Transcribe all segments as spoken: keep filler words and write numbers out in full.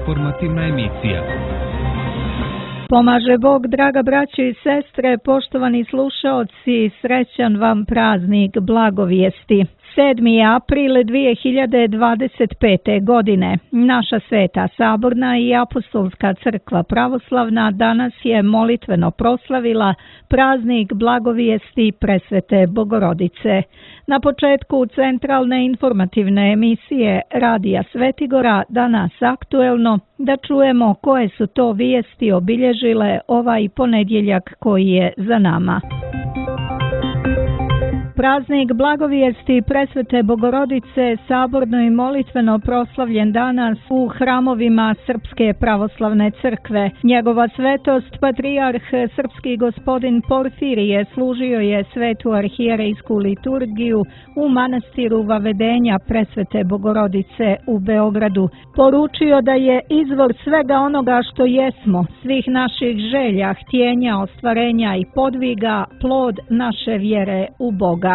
informativna emisija. Pomaže Bog, draga braćo i sestre, poštovani slušaoci, srećan vam praznik blagovijesti. sedmi april dvije hiljade dvadeset pete. godine. Naša Sveta Saborna i Apostolska crkva pravoslavna danas je molitveno proslavila praznik blagovijesti Presvete Bogorodice. Na početku centralne informativne emisije Radija Svetigora danas aktuelno da čujemo koje su to vijesti obilježile ovaj ponedjeljak koji je za nama. Praznik blagovijesti Presvete Bogorodice saborno i molitveno proslavljen danas u hramovima Srpske pravoslavne crkve. Njegova svetost, patrijarh srpski gospodin Porfirije, služio je svetu arhijerejsku liturgiju u manastiru Vavedenja Presvete Bogorodice u Beogradu. Poručio da je izvor svega onoga što jesmo, svih naših želja, htjenja, ostvarenja i podviga, plod naše vjere u Boga.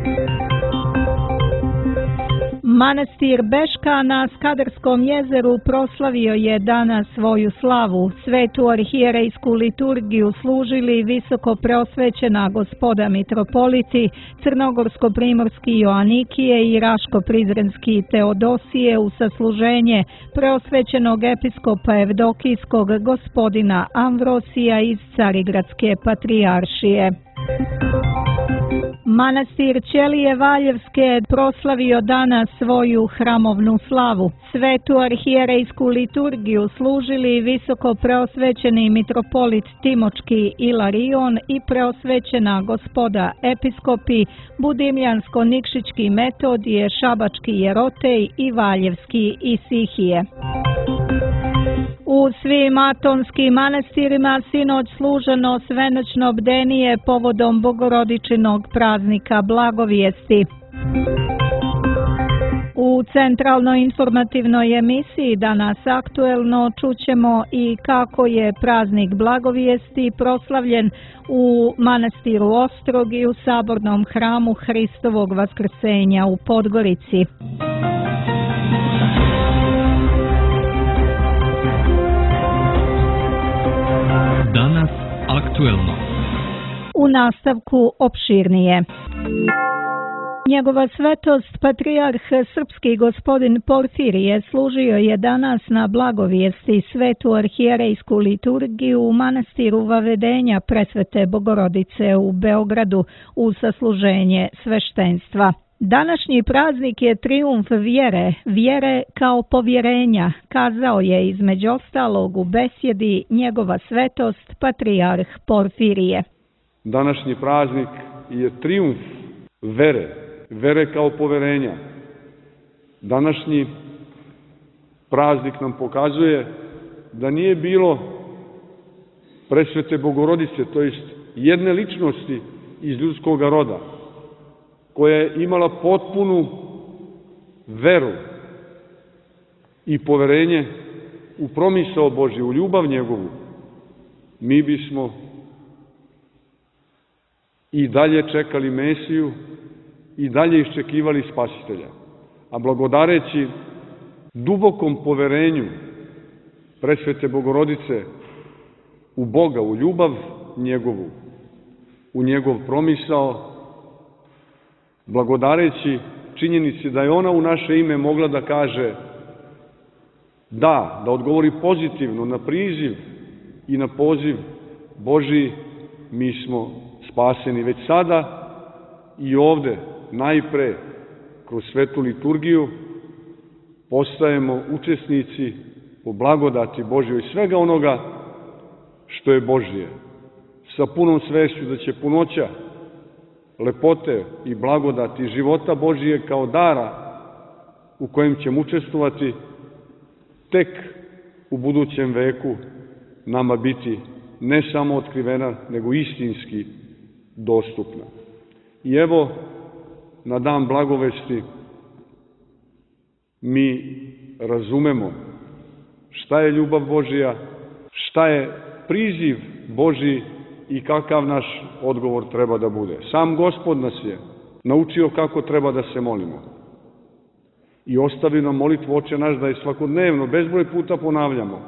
Manastir Beška na Skadarskom jezeru proslavio je danas svoju slavu. Svetu arhijerejsku liturgiju služili visoko preosvećena gospoda mitropoliti, crnogorsko-primorski Joanikije i raško-prizrenski Teodosije u sasluženje preosvećenog episkopa Evdokijskog gospodina Amvrosija iz Carigradske patrijaršije. Manastir Ćelije Valjevske proslavio danas svoju hramovnu slavu. Svetu arhijerejsku liturgiju služili visoko preosvećeni mitropolit Timočki Ilarion i preosvećena gospoda episkopi Budimljansko-Nikšićki Metodije, Šabački Jerotej i Valjevski Isihije. U svim atonskim manastirima sinoć služeno svenoćno bdenije povodom Bogorodičinog praznika blagovijesti. U centralnoj informativnoj emisiji danas aktuelno čućemo i kako je praznik blagovijesti proslavljen u manastiru Ostrog i u sabornom hramu Hristovog vaskrsenja u Podgorici. Danas aktuelno. U nastavku opširnije. Njegova svetost, patrijarh srpski gospodin Porfirije, služio je danas na blagovijesti svetu arhijerejsku liturgiju u manastiru Vavedenja Presvete Bogorodice u Beogradu u sasluženje sveštenstva. Današnji praznik je trijumf vjere, vjere kao povjerenja, kazao je između ostalog u besjedi njegova svetost, patrijarh Porfirije. Današnji praznik je trijumf vere, vere kao povjerenja. Današnji praznik nam pokazuje da nije bilo Presvete Bogorodice, to jest jedne ličnosti iz ljudskog roda, koja je imala potpunu veru i poverenje u promisao Božji, u ljubav njegovu, mi bismo i dalje čekali Mesiju i dalje iščekivali Spasitelja. A blagodareći dubokom poverenju Presvete Bogorodice u Boga, u ljubav njegovu, u njegov promisao, blagodareći činjenici da je ona u naše ime mogla da kaže da, da odgovori pozitivno na priziv i na poziv Božji, mi smo spaseni već sada i ovde, najpre kroz svetu liturgiju, postajemo učesnici po blagodati Božjoj svega onoga što je Božje, sa punom svešću da će punoća lepote i blagodati života Božije kao dara u kojem ćemo učestvovati tek u budućem veku nama biti ne samo otkrivena, nego istinski dostupna. I evo, na dan blagovesti mi razumemo šta je ljubav Božija, šta je priziv Božji i kakav naš odgovor treba da bude. Sam Gospod nas je naučio kako treba da se molimo. i ostavi nam molitvu Oče naš da je svakodnevno, bezbroj puta ponavljamo.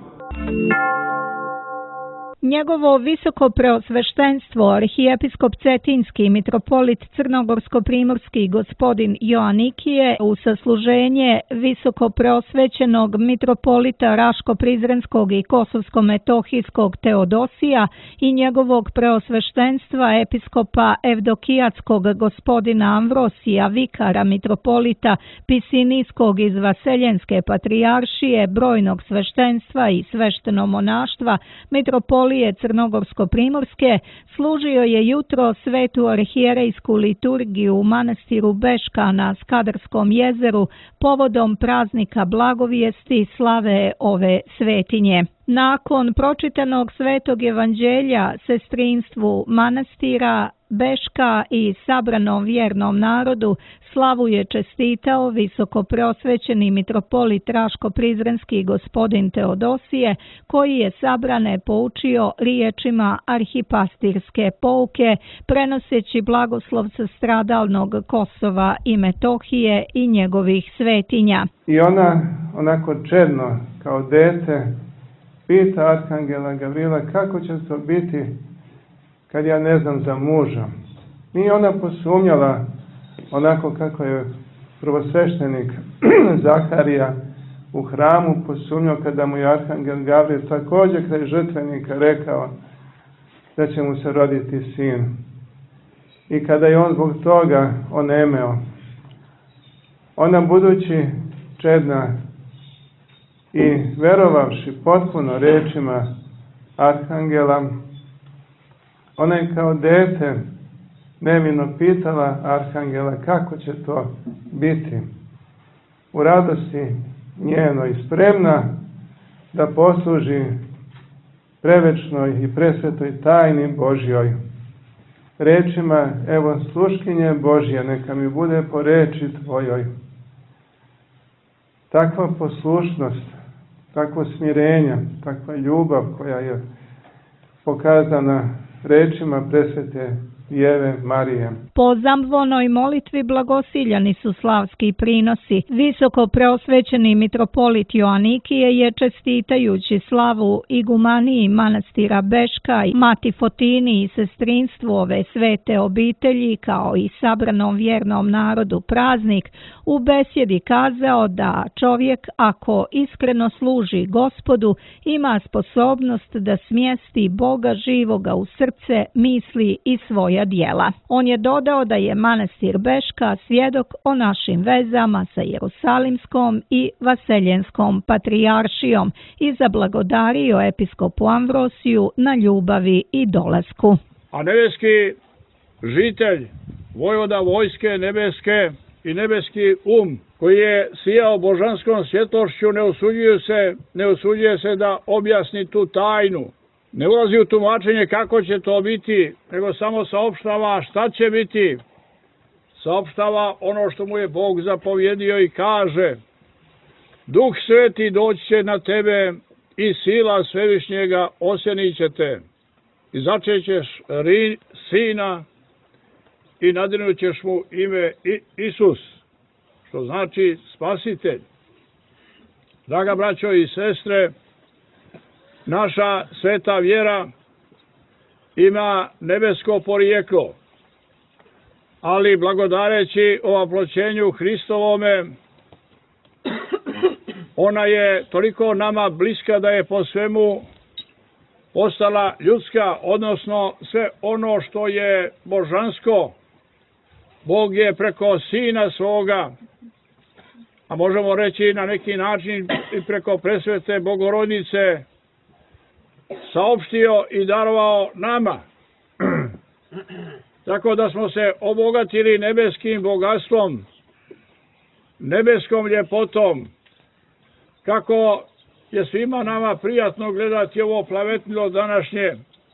Njegovo visoko preosveštenstvo, arhijepiskop Cetinski, mitropolit Crnogorsko-primorski gospodin Joanikije, u sasluženje visoko preosvećenog mitropolita Raško-Prizrenskog i Kosovsko-metohijskog Teodosija i njegovog preosveštenstva episkopa Evdokijatskog gospodina Amvrosija, vikara mitropolita Pisinijskog iz Vaseljenske patrijaršije, brojnog sveštenstva i sveštenomonaštva, mitropolita Crnogorsko-primorske, služio je jutro svetu arhijerejsku liturgiju u manastiru Beška na Skadarskom jezeru povodom praznika blagovijesti slave ove svetinje. Nakon pročitanog svetog evanđelja sestrinstvu manastira Beška i sabranom vjernom narodu slavu je čestitao visoko preosvećeni mitropolit Raško-Prizrenski gospodin Teodosije, koji je sabrane poučio riječima arhipastirske pouke, prenoseći blagoslov sa stradalnog Kosova i Metohije i njegovih svetinja. I ona, onako čedno, kao dete, pita arhangela Gavrila kako će to biti kad ja ne znam za muža. Nije ona posumnjala onako kako je prvosveštenik Zaharija u hramu posumnjao kada mu je arhangel Gavril također kraj žrtvenika rekao da će mu se roditi sin. I kada je on zbog toga onemeo, ona budući čedna i verovavši potpuno rečima arhangela, ona je kao dete nevino pitala arhangela kako će to biti. U radosti njenoj spremna da posluži prevečnoj i presvetoj tajni Božjoj. Rečima, evo sluškinje Božja, neka mi bude po reči tvojoj. Takva poslušnost, takvo smirenje, takva ljubav koja je pokazana rečima presvete Djeve Marije. Po zamvonoj molitvi blagosiljani su slavski prinosi. Visoko preosvećeni mitropolit Joanikije je čestitajući slavu igumaniji manastira Beška i Mati Fotini i sestrinstvu ove svete obitelji kao i sabranom vjernom narodu praznik, u besjedi kazao da čovjek ako iskreno služi Gospodu ima sposobnost da smjesti Boga živoga u srce, misli i svoja djela. On je dodao da je manastir Beška svjedok o našim vezama sa Jerusalimskom i Vaseljenskom patrijaršijom i zablagodario episkopu Amvrosiju na ljubavi i dolasku. A nebeski žitelj, vojvoda vojske nebeske i nebeski um, koji je sijao božanskom svjetlošću, ne usuđuje se, ne usuđuje se da objasni tu tajnu. Ne ulazi u tumačenje kako će to biti, nego samo saopštava šta će biti. Saopštava ono što mu je Bog zapovjedio i kaže: Duh Sveti doći će na tebe i sila Svevišnjega osjenit će te. I začećeš sina i nadrinut ćeš mu ime Isus, što znači spasitelj. Draga braćo i sestre, naša sveta vjera ima nebesko porijeklo, ali blagodareći ovaploćenju Hristovome, ona je toliko nama bliska da je po svemu postala ljudska, odnosno sve ono što je božansko, Bog je preko Sina svoga, a možemo reći na neki način i preko presvete Bogorodice, saopštio i darovao nama. Tako da smo se obogatili nebeskim bogatstvom, nebeskom ljepotom, kako je svima nama prijatno gledati ovo plavetnilo današnje.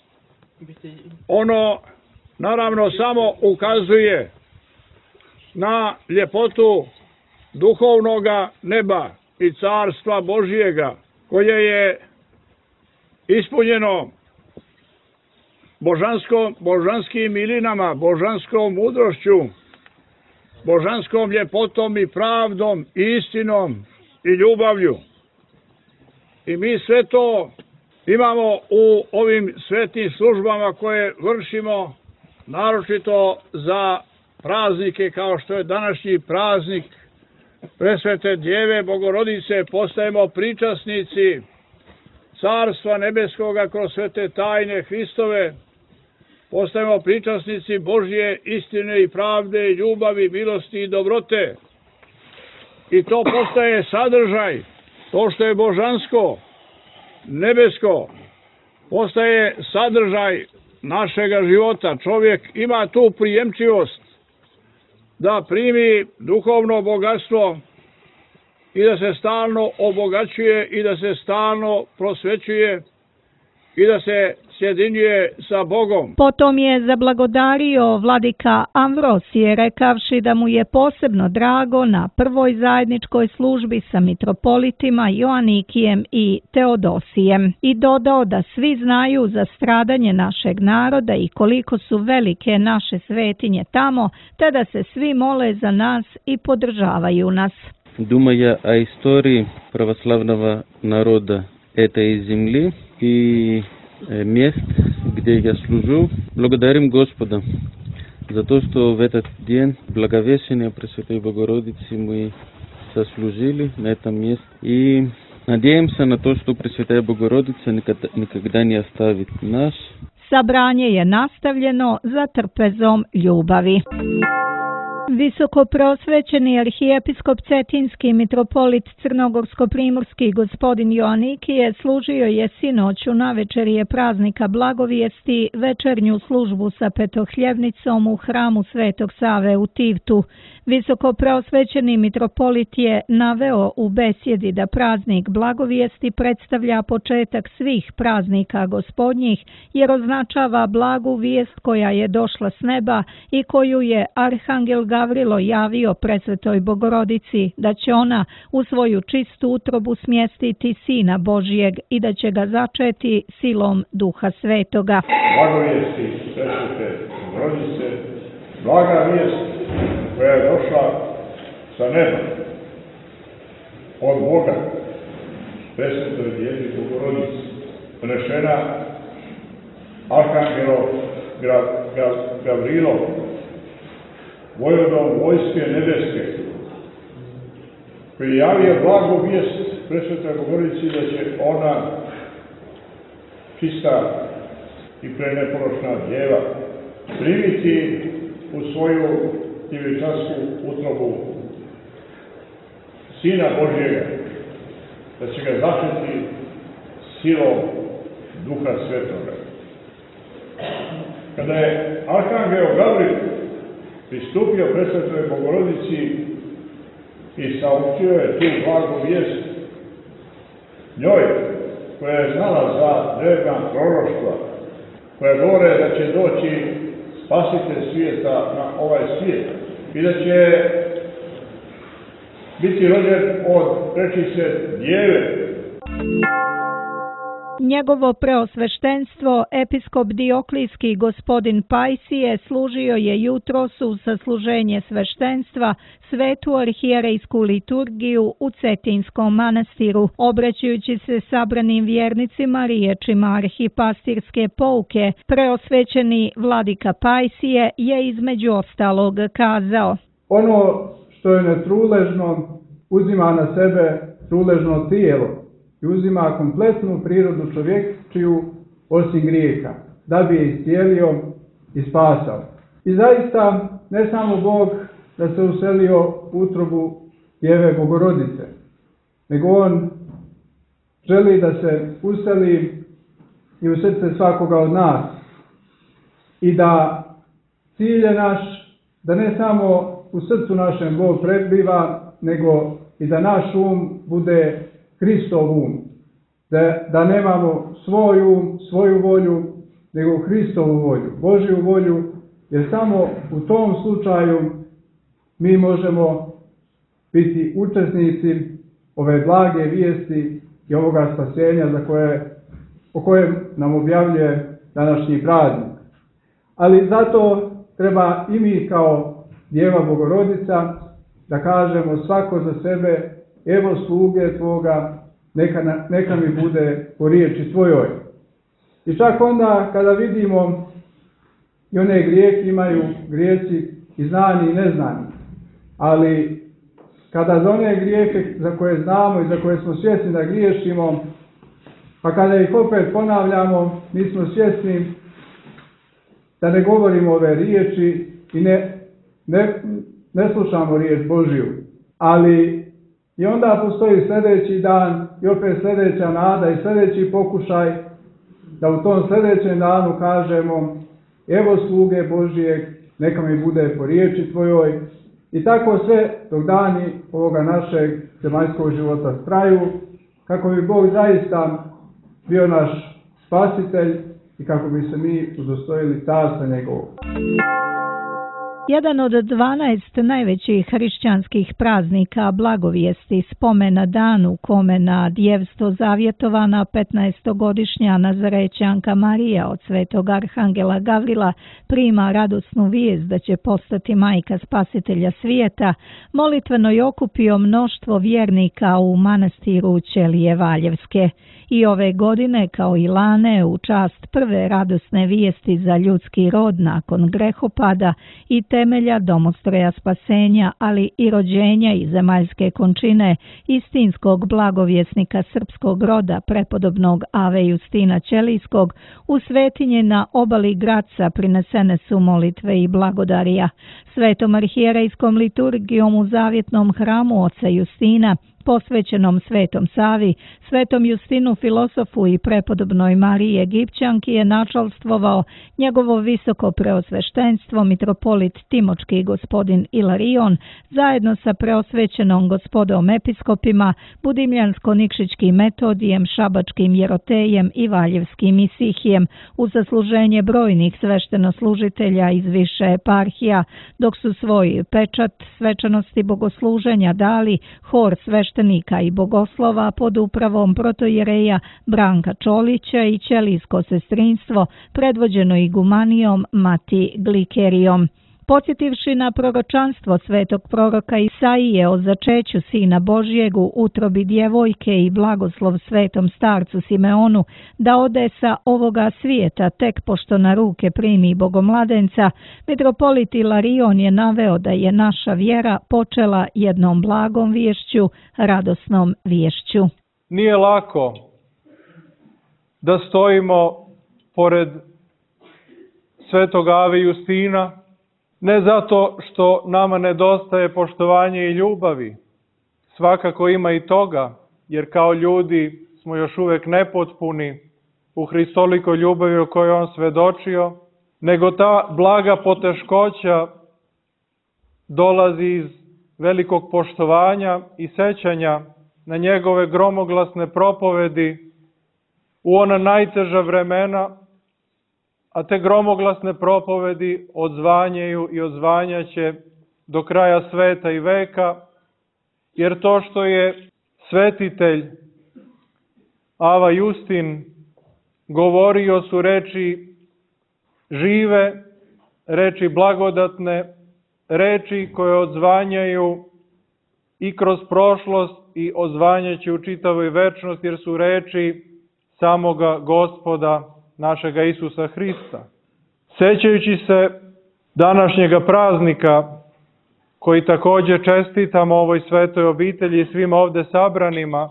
Ono naravno samo ukazuje na ljepotu duhovnoga neba i carstva Božijega, koje je ispunjeno božanskom, božanskim milinama, božanskom mudrošću, božanskom ljepotom i pravdom i istinom i ljubavlju. I mi sve to imamo u ovim svetim službama koje vršimo, naročito za praznike kao što je današnji praznik Presvete Djeve Bogorodice, postajemo pričasnici Carstva Nebeskoga kroz svete tajne Hristove, postajemo pričasnici Božje istine i pravde i ljubavi, milosti i dobrote. I to postaje sadržaj, to što je božansko, nebesko, postaje sadržaj našega života. Čovjek ima tu prijemčivost da primi duhovno bogatstvo i da se stalno obogaćuje i da se stalno prosvećuje i da se sjedinjuje sa Bogom. Potom je zablagodario vladika Amvrosije, rekavši da mu je posebno drago na prvoj zajedničkoj službi sa mitropolitima Joanikijem i Teodosijem i dodao da svi znaju za stradanje našeg naroda i koliko su velike naše svetinje tamo, te da se svi mole za nas i podržavaju nas. Думая о истории православного народа этой земли и мест, где я служу, благодарим Господа за то, что в этот день Благовещения Пресвятой Богородицы мы сослужили на этом месте. И надеемся на то, что Пресвятая Богородица никогда, никогда не оставит нас. Sabranje je nastavljeno za trpezom ljubavi. Visokoprosvećeni arhijepiskop Cetinski mitropolit Crnogorsko-primorski gospodin Joanikije služio je sinoć u navečerje praznika Blagovijesti večernju službu sa petohljevnicom u hramu Svetog Save u Tivtu. Visokopreosvećeni mitropolit je naveo u besjedi da praznik Blagovijesti predstavlja početak svih praznika gospodnjih, jer označava blagu vijest koja je došla s neba i koju je arhangel Gavrilo javio Presvetoj Bogorodici, da će ona u svoju čistu utrobu smjestiti Sina Božijeg i da će ga začeti silom Duha Svetoga. Blagovijesti Presvete Bogorodice, blaga vijest koja je došla sa neba od Boga, Presvetoj Djevi Bogorodici, donešena arhangelom Gavrilom, vojvodom vojske nebeske, koji je javio blagu vijest Presvetoj Bogorodici da će ona, čista i preneporočna djeva, primiti u svoju djevičansku utrobu Sina Božjega, da će ga začeti silom Duha Svetoga. Kada je arhangel Gavril pristupio Presvetoj Bogorodici i saopćio je tu blagu vijest njoj, koja je znala za drevna proroštva, koja govore da će doći spasitelj svijeta na ovaj svijet i da će biti rođen od prečice djeve. Njegovo preosveštenstvo, episkop Dioklijski gospodin Pajsije, služio je jutros u sasluženje sveštenstva svetu arhijerejsku liturgiju u Cetinskom manastiru, obraćajući se sabranim vjernicima riječima arhipastirske pouke. Preosvećeni vladika Pajsije je između ostalog kazao: ono što je netruležno uzima na sebe truležno tijelo i uzima kompletnu prirodu čovječiju osim grijeha, da bi je iscijelio i spasao. I zaista ne samo Bog da se uselio u utrobu Djeve Bogorodice, nego On želi da se useli i u srce svakoga od nas i da cilj je naš da ne samo u srcu našem Bog prebiva, nego i da naš um bude Hristov um, da, da nemamo svoj um, svoju volju, nego Hristovu volju, Božju volju, jer samo u tom slučaju mi možemo biti učesnici ove blage vijesti i ovoga spasenja za koje, o kojem nam objavljuje današnji praznik. Ali zato treba i mi kao Djeva Bogorodica, da kažemo svako za sebe, evo sluge Tvoga, neka, neka mi bude po riječi Tvojoj. I čak onda kada vidimo i one grijeh imaju grijeci i znani i neznani, ali kada za one grijehe za koje znamo i za koje smo svjesni da griješimo, pa kada ih opet ponavljamo, mi smo svjesni da ne govorimo ove riječi i ne, ne, ne slušamo riječ Božju. Ali i onda postoji sljedeći dan i opet sljedeća nada i sljedeći pokušaj da u tom sljedećem danu kažemo evo sluge Božijeg, neka mi bude po riječi Tvojoj. I tako sve dok dani ovoga našeg zemaljskog života traju, kako bi Bog zaista bio naš spasitelj i kako bi se mi udostojili carstva njegovog. Jedan od dvanaest najvećih hrišćanskih praznika blagovijesti spomena dan u kome na djevstvo zavjetovana petnaestogodišnja Nazarećanka Marija od svetog arhangela Gavrila prima radosnu vijest da će postati majka spasitelja svijeta, molitveno je okupio mnoštvo vjernika u manastiru Ćelije Valjevske. I ove godine, kao i lane, u čast prve radosne vijesti za ljudski rod nakon grehopada i temelja domostroja spasenja, ali i rođenja i zemaljske končine istinskog blagovjesnika srpskog roda, prepodobnog Ave Justina Ćelijskog, u svetinje na obali Graca prinesene su molitve i blagodarija. Svetom arhijerejskom liturgijom u zavjetnom hramu oca Justina, posvećenom Svetom Savi, Svetom Justinu filosofu i prepodobnoj Mariji Egipćanki je načalstvovao njegovo visoko preosveštenstvo mitropolit Timočki gospodin Ilarion zajedno sa preosvećenom gospodom episkopima Budimljansko-Nikšićkim Metodijem, Šabačkim Jerotejem i Valjevskim Isihijem u zasluženje brojnih sveštenoslužitelja iz više eparhija, dok su svoj pečat svečanosti bogosluženja dali hor sveštenika i bogoslova pod upravom protojereja Branka Čolića i ćelijsko sestrinstvo predvođeno igumanijom Mati Glikerijom. Podsjetivši na proročanstvo svetog proroka Isaije o začeću Sina Božjeg u utrobi djevojke i blagoslov svetom starcu Simeonu da ode sa ovoga svijeta tek pošto na ruke primi bogomladenca, mitropolit Ilarion je naveo da je naša vjera počela jednom blagom viješću, radosnom viješću. Nije lako da stojimo pored svetog Ave Justina, ne zato što nama nedostaje poštovanje i ljubavi. Svakako ima i toga, jer kao ljudi smo još uvijek nepotpuni u hristolikoj ljubavi o kojoj on svedočio, nego ta blaga poteškoća dolazi iz velikog poštovanja i sećanja na njegove gromoglasne propovedi u ona najteža vremena, a te gromoglasne propovedi odzvanjaju i odzvanjaće do kraja sveta i veka, jer to što je svetitelj Ava Justin govorio su reči žive, reči blagodatne, reči koje odzvanjaju i kroz prošlost i odzvanjaće u čitavoj večnost, jer su reči samoga Gospoda našega Isusa Hrista. Sećajući se današnjega praznika, koji također čestitamo ovoj svetoj obitelji i svim ovde sabranima,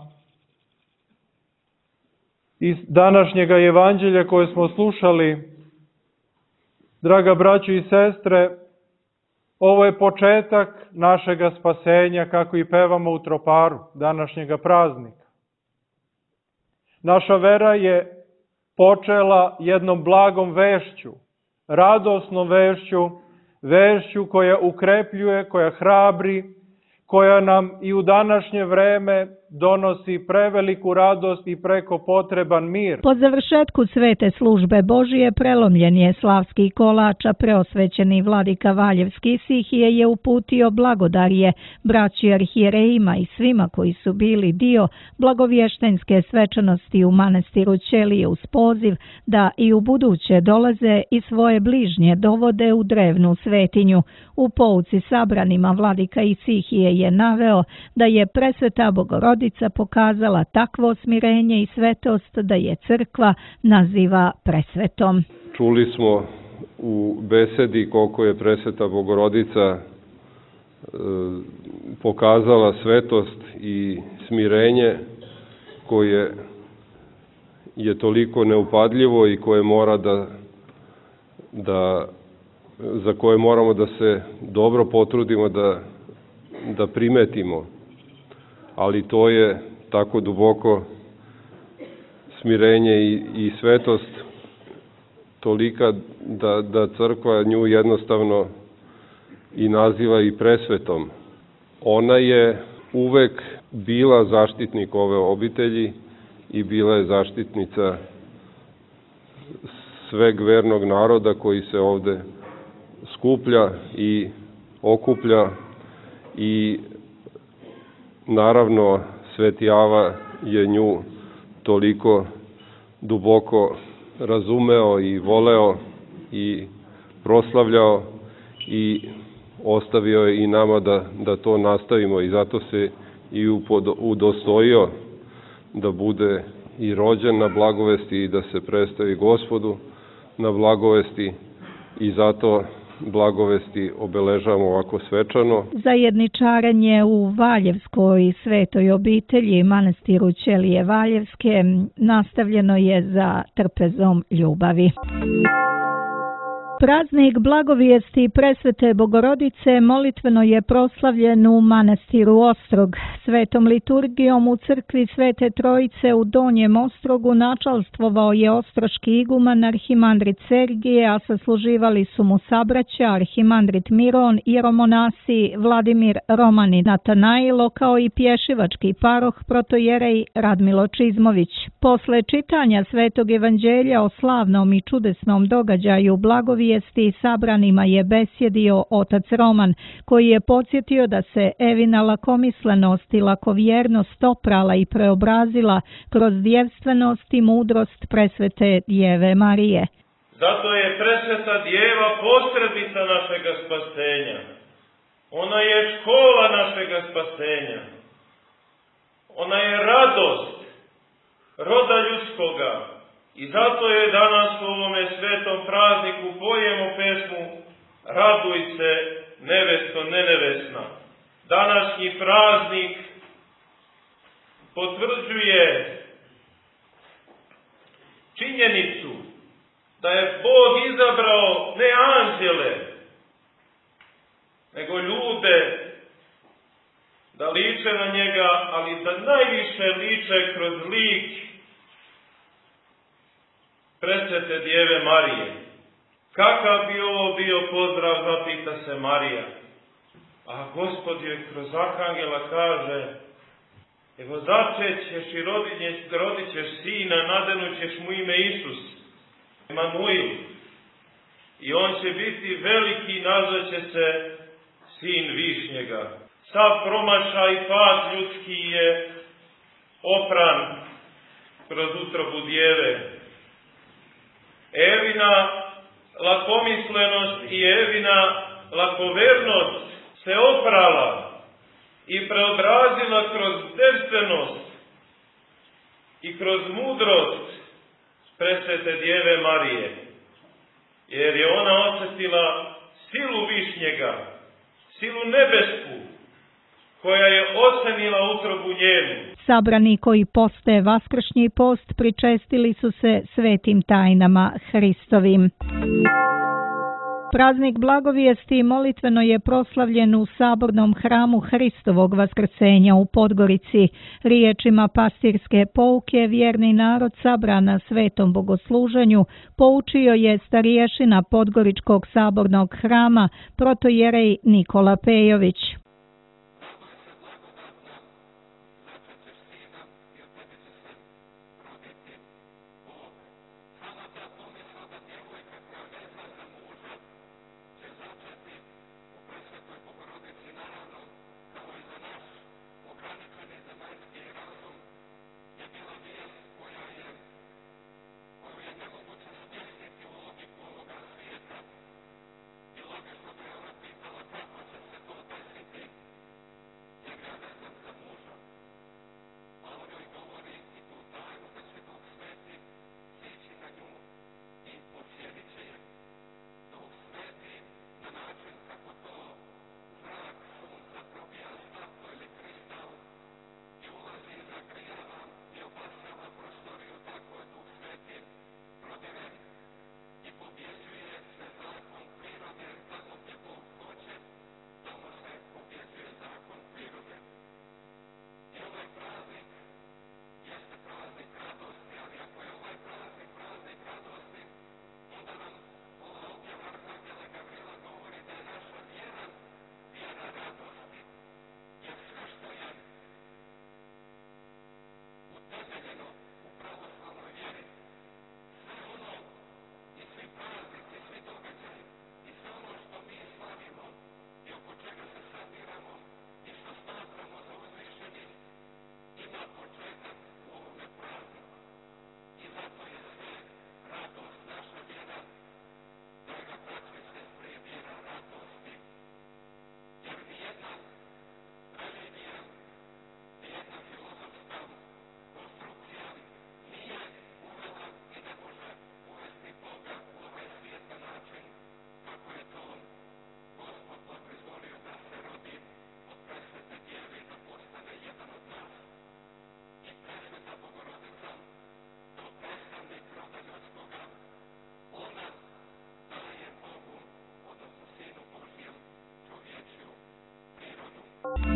iz današnjega evanđelja koje smo slušali, draga braćo i sestre, ovo je početak našega spasenja, kako i pevamo u troparu današnjega praznika. Naša vera je počela jednom blagom vešću, radosnom vešću, vešću koja ukrepljuje, koja hrabri, koja nam i u današnje vreme donosi preveliku radost i preko potreban mir. Po završetku svete službe Božije prelomljen je slavski kolač, a preosvećeni vladika Valjevski Sihije je uputio blagodarje braći arhijerejima i svima koji su bili dio blagovještenske svečanosti u manastiru Ćelije uz poziv da i u buduće dolaze i svoje bližnje dovode u drevnu svetinju. U pouci sabranima vladika Isihije je naveo da je presveta Bogorodica pokazala takvo smirenje i svetost da je crkva naziva presvetom. Čuli smo u besedi koliko je presveta Bogorodica e, pokazala svetost i smirenje koje je toliko neupadljivo i koje mora da, da za koje moramo da se dobro potrudimo da, da primetimo. Ali to je tako duboko smirenje i, i svetost tolika da, da crkva nju jednostavno i naziva i presvetom. Ona je uvek bila zaštitnik ove obitelji i bila je zaštitnica sveg vernog naroda koji se ovde skuplja i okuplja i naravno Sveti Ava je nju toliko duboko razumeo i voleo i proslavljao i ostavio je i nama da, da to nastavimo i zato se i udostojio da bude i rođen na blagovesti i da se predstavi Gospodu na blagovesti i zato blagovesti obeležavamo ovako svečano. Zajedničarenje u Valjevskoj svetoj obitelji manastiru Ćelije Valjevske nastavljeno je za trpezom ljubavi. Praznik blagovijesti presvete Bogorodice molitveno je proslavljen u manastiru Ostrog. Svetom liturgijom u crkvi Svete Trojice u Donjem Ostrogu načalstvovao je ostroški iguman arhimandrit Sergije, a sasluživali su mu sabraća arhimandrit Miron, jeromonasi Vladimir, Roman i Natanailo, kao i pješivački paroh protojerej Radmilo Čizmović. Posle čitanja Svetog evanđelja o slavnom i čudesnom događaju blagovijesti sabranima je besjedio otac Roman, koji je podsjetio da se Evina lakomislenost i lakovjernost oprala i preobrazila kroz djevstvenost i mudrost presvete Djeve Marije. Zato je presveta Djeva posrednica našega spasenja. Ona je škola našega spasenja. Ona je radost roda ljudskoga. I zato je danas u ovome svetom prazniku pojemo pesmu Raduj se, nevesto nenevesna. Današnji praznik potvrđuje činjenicu da je Bog izabrao ne anđele, nego ljude da liče na njega, ali da najviše liče kroz lik presvete Djeve Marije. Kakav bi ovo bio pozdrav, zapita se Marija. A Gospod joj kroz arhangela kaže: evo začećeš i rodit ćeš sina, nadenućeš mu ime Isus, Emanuil. I on će biti veliki, nazvaće se Sin Višnjega. Sav promašaj i pad ljudski je opran kroz utrobu Djeve. Evina lakomislenost i Evina lakovernost se oprala i preodrazila kroz devstvenost i kroz mudrost presvete Djeve Marije, jer je ona osjetila silu Višnjega, silu nebesku, koja je osenila utrobu njenu. Sabrani koji poste vaskršnji post pričestili su se svetim tajnama Hristovim. Praznik blagovijesti molitveno je proslavljen u sabornom hramu Hristovog vaskrsenja u Podgorici. Riječima pastirske pouke vjerni narod sabran na svetom bogosluženju poučio je stariješina Podgoričkog sabornog hrama protojerej Nikola Pejović.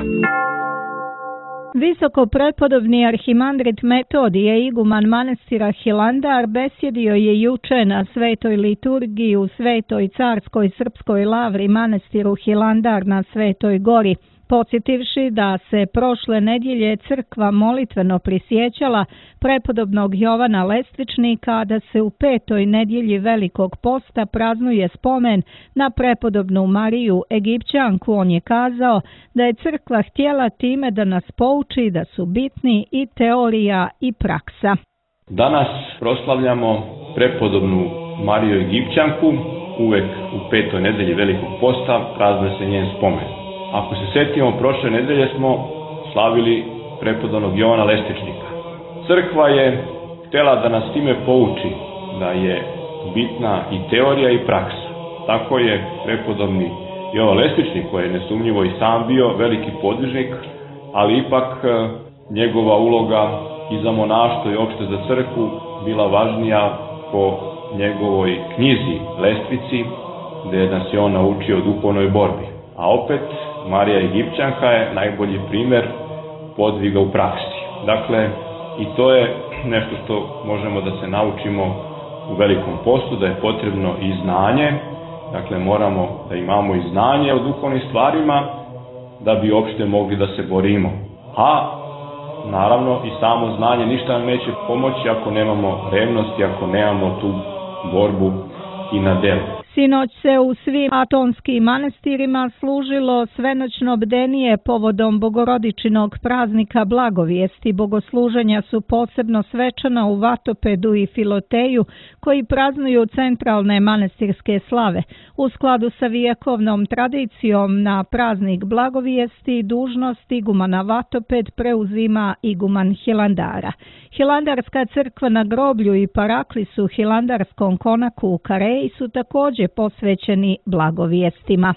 Visoko prepodobni arhimandrit Metodije, iguman manastira Hilandar, besjedio je juče na svetoj liturgiji u Svetoj carskoj srpskoj lavri manastiru Hilandar na Svetoj gori, podsjetivši da se prošle nedjelje crkva molitveno prisjećala prepodobnog Jovana Lestvičnika, a da se u petoj nedjelji Velikog posta praznuje spomen na prepodobnu Mariju Egipćanku. On je kazao da je crkva htjela time da nas pouči da su bitni i teorija i praksa. Danas proslavljamo prepodobnu Mariju Egipćanku, uvek u petoj nedjelji Velikog posta praznuje se njen spomen. Ako se sjetimo, prošle nedelje smo slavili prepodobnog Jovana Lestvičnika. Crkva je htjela da nas time pouči da je bitna i teorija i praksa. Tako je prepodobni Jovan Lestvičnik, koji je nesumnjivo i sam bio veliki podvižnik, ali ipak njegova uloga i za monaštvo i opšte za crkvu bila važnija po njegovoj knjizi Lestvici, gdje nas je on naučio duhovnoj borbi. A opet, Marija Egipćanka je najbolji primjer podviga u praksi. Dakle, i to je nešto što možemo da se naučimo u Velikom postu, da je potrebno i znanje. Dakle, moramo da imamo i znanje o duhovnim stvarima da bi uopšte mogli da se borimo. A, naravno, i samo znanje ništa nam neće pomoći ako nemamo revnosti, ako nemamo tu borbu i na delu. Sinoć se u svim atonskim manastirima služilo svenoćno bdenije povodom Bogorodičinog praznika Blagovijesti. Bogosluženja su posebno svečana u Vatopedu i Filoteju, koji praznuju centralne manastirske slave. U skladu sa vjekovnom tradicijom na praznik Blagovijesti dužnost igumana Vatoped preuzima iguman Hilandara. Hilandarska crkva na groblju i paraklisu Hilandarskom konaku u Kareji su također posvećeni blagovijestima.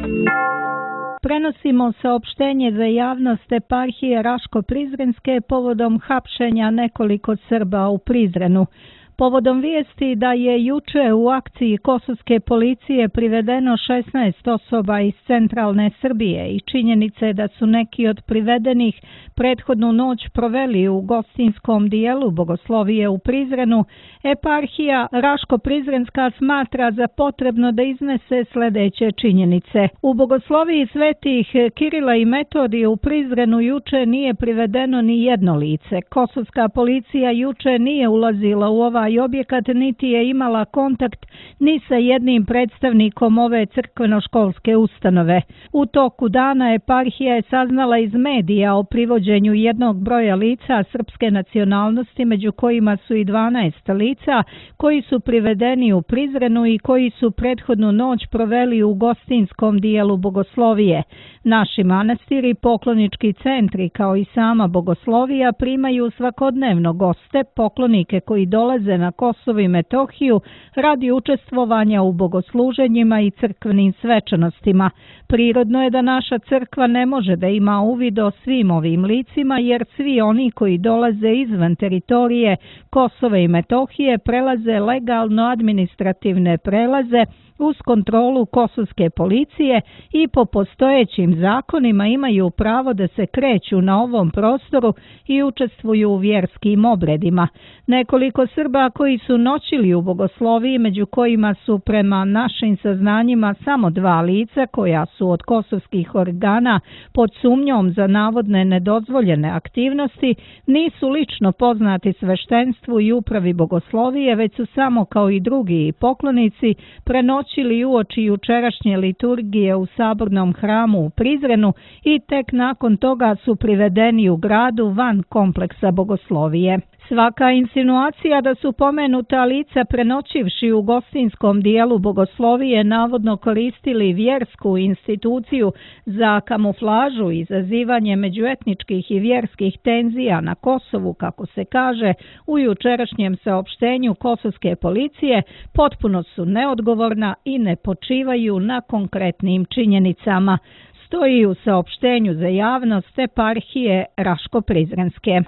Prenosimo saopštenje za javnost eparhije Raško-Prizrenske povodom hapšenja nekoliko Srba u Prizrenu. Povodom vijesti da je juče u akciji kosovske policije privedeno šesnaest osoba iz centralne Srbije i činjenice da su neki od privedenih prethodnu noć proveli u gostinskom dijelu bogoslovije u Prizrenu, eparhija Raško-Prizrenska smatra za potrebno da iznese sljedeće činjenice. U bogosloviji svetih Kirila i Metodije u Prizrenu juče nije privedeno ni jedno lice. Kosovska policija juče nije ulazila u ovaj objekat niti je imala kontakt ni sa jednim predstavnikom ove crkveno-školske ustanove. U toku dana eparhija je saznala iz medija o privođenju jednog broja lica srpske nacionalnosti, među kojima su i dvanaest lica koji su privedeni u Prizrenu i koji su prethodnu noć proveli u gostinskom dijelu bogoslovije. Naši manastiri, poklonički centri kao i sama bogoslovija primaju svakodnevno goste, poklonike koji dolaze na Kosovo i Metohiju radi učestvovanja u bogosluženjima i crkvenim svečanostima. Prirodno je da naša crkva ne može da ima uvid o svim ovim licima, jer svi oni koji dolaze izvan teritorije Kosova i Metohije prelaze legalno administrativne prelaze uz kontrolu kosovske policije i po postojećim zakonima imaju pravo da se kreću na ovom prostoru i učestvuju u vjerskim obredima. Nekoliko Srba koji su noćili u bogosloviji, među kojima su prema našim saznanjima samo dva lica koja su od kosovskih organa pod sumnjom za navodne nedozvoljene aktivnosti, nisu lično poznati sveštenstvu i upravi bogoslovije, već su samo kao i drugi poklonici prenoćili uoči jučerašnje liturgije u sabornom hramu u Prizrenu i tek nakon toga su privedeni u gradu van kompleksa bogoslovije. Svaka insinuacija da su pomenuta lica prenoćivši u gostinskom dijelu bogoslovije navodno koristili vjersku instituciju za kamuflažu i izazivanje međuetničkih i vjerskih tenzija na Kosovu, kako se kaže u jučerašnjem saopštenju kosovske policije, potpuno su neodgovorna i ne počivaju na konkretnim činjenicama, stoji u saopštenju za javnost eparhije Raško-Prizrenske.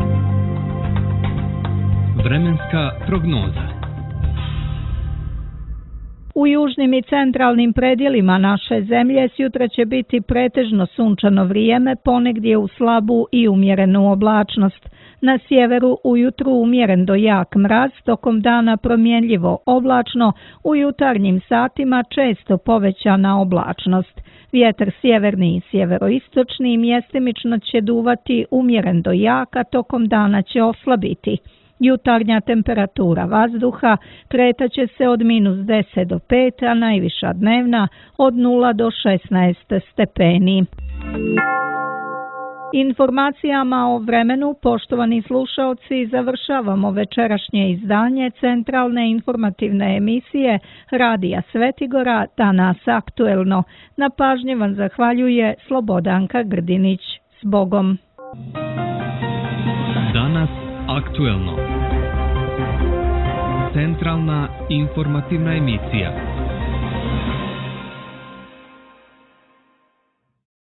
Vremenska prognoza. U južnim i centralnim predjelima naše zemlje sjutra će biti pretežno sunčano vrijeme, ponegdje u slabu i umjerenu oblačnost. Na sjeveru ujutru umjeren do jak mraz, tokom dana promjenljivo oblačno, u jutarnjim satima često povećana oblačnost. Vjetar sjeverni i sjeveroistočni mjestimično će duvati umjeren do jaka, tokom dana će oslabiti. Jutarnja temperatura vazduha kretaće se od minus deset do pet, a najviša dnevna od nula do šesnaest stepeni. Informacijama o vremenu, poštovani slušaoci, završavamo večerašnje izdanje centralne informativne emisije Radija Svetigora, Danas aktuelno. Na pažnji vam zahvaljuje Slobodanka Grdinić. S Bogom! Danas aktuelno. Centralna informativna emisija.